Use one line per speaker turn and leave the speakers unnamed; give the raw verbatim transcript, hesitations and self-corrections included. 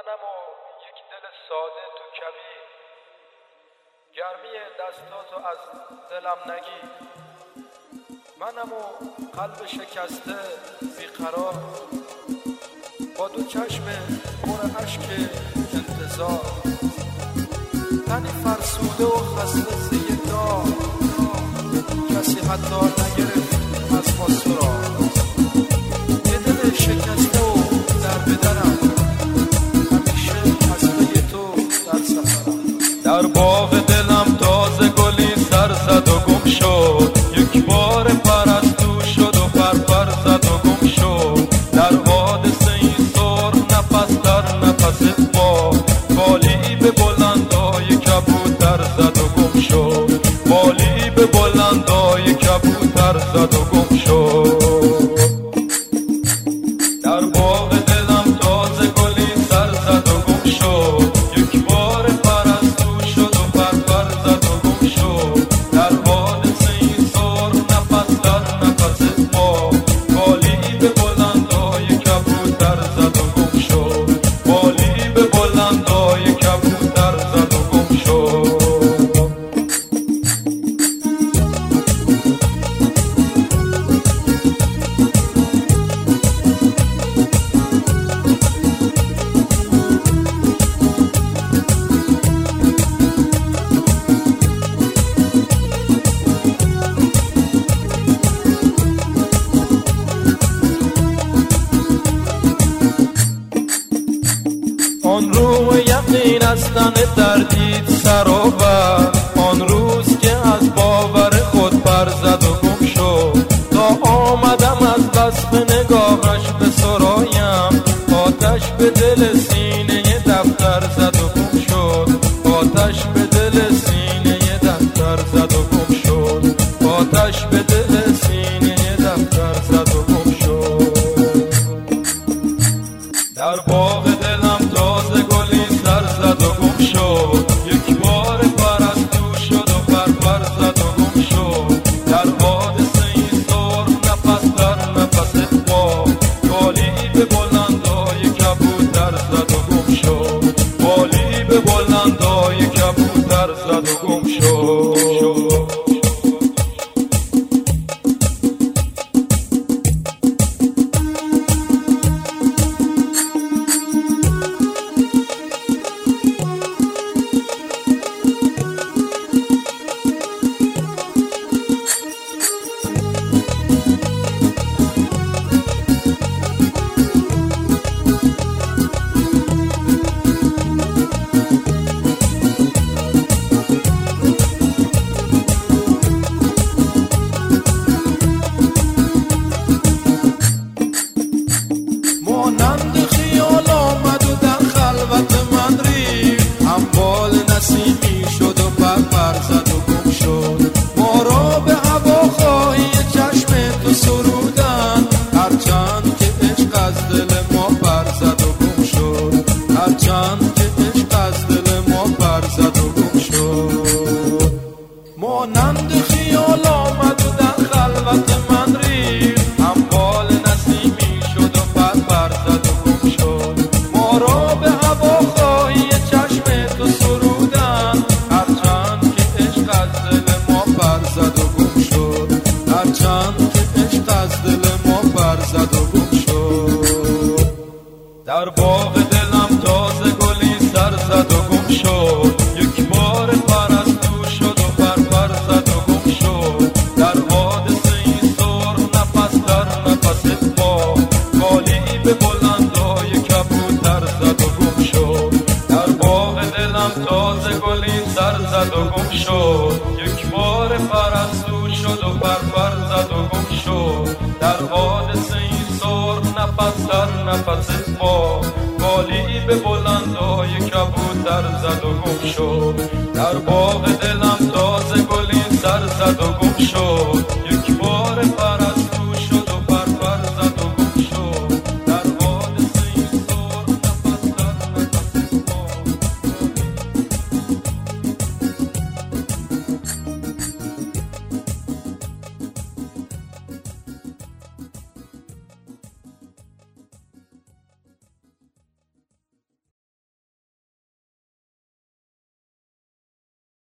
منم و یک دل ساده تو کبی، گرمی دستاتو از دلم نگی. منم و قلب شکسته بیقرار، با دو چشم پر اشک انتظار، تنی فرسوده و خسته زی دار، کسی حتی نگرفت از ما سراغ. یه دل شکسته و در بدرم، همیشه از پی تو در سفرم. در باغ دلم تازه گلی سر زد و گم شد، یک بار پرستو شد و پرپر زد و گم شد. در حادثه این سر نفس در نفس با، بالی به بلندای کبوتر زد و گم شد، بالی به بلندای کبوتر زد و گم شد. در باغ دلم تازه گلی سر زد و گم شد، یک بار پرستو شد و پرپر زد و گم شد. در حادثه این سر نفس در نفس با، بالی به بلندای کبوتر زد و گم شد، بالی به بلندای کبوتر زد و گم شد. آن رو یقین از تن دردید سرآور، آن روز که از باور خود پر زد و گم شد. تا آمدم از بس به نگاهش به سرایم، آتش به دل سینه دفتر زد و گم شد، آتش به دل سینه دفتر زد و گم شد، آتش به دل سینه دفتر زد و گم شد. در باغ دلم تازه گلی سر زد و گم شد، یک بار پرستو شد و پرپر زد و گم شد. در حادثه این سر نفس در نفس با، بالی به بلندای کبوتر زد و گم شد، بالی به بلندای کبوتر زد و گم شد. مانند خیال آمد و در خلوت من ریخت، هموال نسیمی شد و پرپر زد و گم شد. ما را به هواخواهی چشم تو سرودن، هرچند که عشق از دل ما پر زد و گم شد، هرچند که عشق از دل ما پر زد و گم شد. مانند خیال آمد و در خلوت من ریخت، هموال نسیمی شد و پرپر زد و گم شد. ما را به هواخواهی چشم تو سرودن، هرچند که عشق از دل ما پر زد و گم شد، هرچند که عشق از دل ما پر زد و گم شد. در باغ دلم تازه گلی سر زد و گم شد، یک بار پرستو شد و پرپر زد و گم شد. در حادثه این سر نفس در نفس با، بالی به بلندای کبوتر زد و گم شد. در باغ دلم تازه گلی سر زد و گم شد، یک بار پرستو شد و پرپر زد و گم شد. در حادثه این سر نفس در نفس با، بالی به بلندای کبوتر زد و گم شد. در باغ دلم تازه گلی سر زد و گم شد،